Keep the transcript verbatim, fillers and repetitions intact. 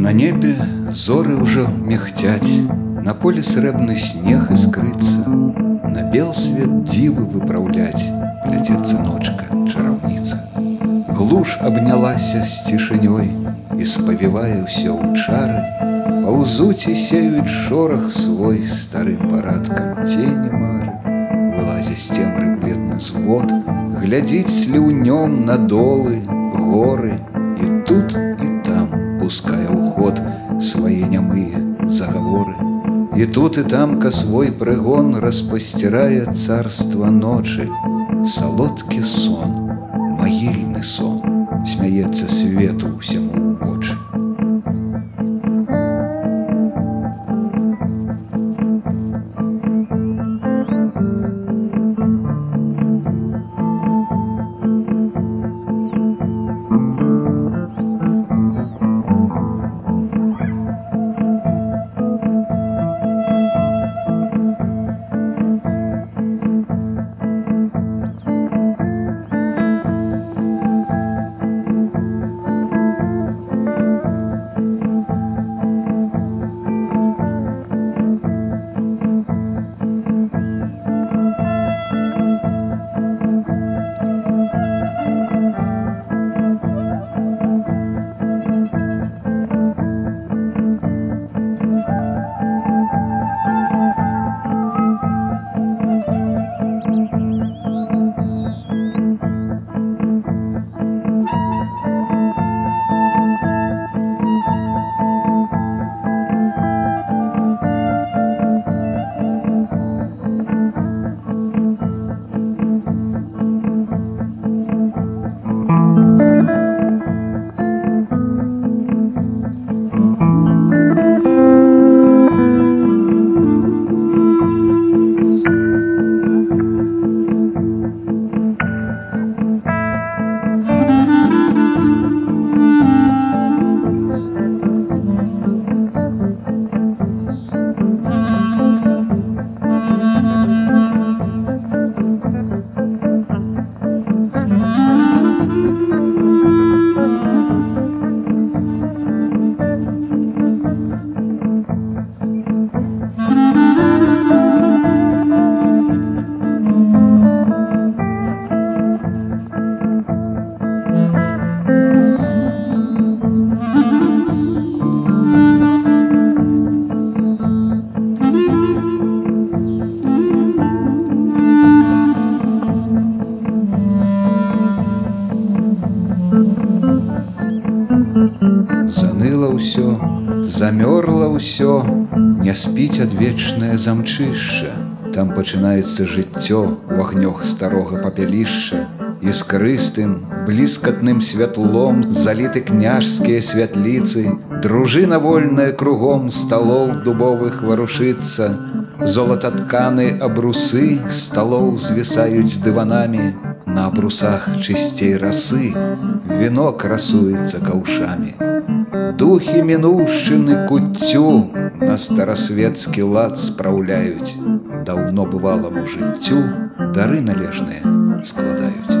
На небе зоры ўжо мігцяць, на поле срэбны снег іскрыцца, на бел свет дзівы выпраўляць пляцецца ночка чараўніца. Глуш абнялася з цішынёй і спавівае ўсё ў чары, паўзуць і сеюць шорах свой старым парадкам цені мары. Вылазе з цемры бледны звод, глядзіць сліўнём на долы, горы, і тут і там пускае ў ход свае нямыя загаворы. І тут і тамка свой прыгон распасцірае царства ночы. Салодкі сон, магільны сон, смяецца свету ўсяму ў вочы. Заныла ўсё, замёрла ўсё, не спіць адвечнае замчышча. Там пачынаецца жыццё у агнёх старога папялішча. Іскрыстым, бліскатным святлом заліты княжскія святліцы, дружына вольная кругом сталоў дубовых варушыцца, золататканы абрусы сталоў звісаюць з дыванамі, на абрусах чысцей расы віно красуецца каўшамі. Духі мінуўшчыны куццю на старасветскі лад спраўляюць, даўно бываламу жыццю дары належныя складаюць.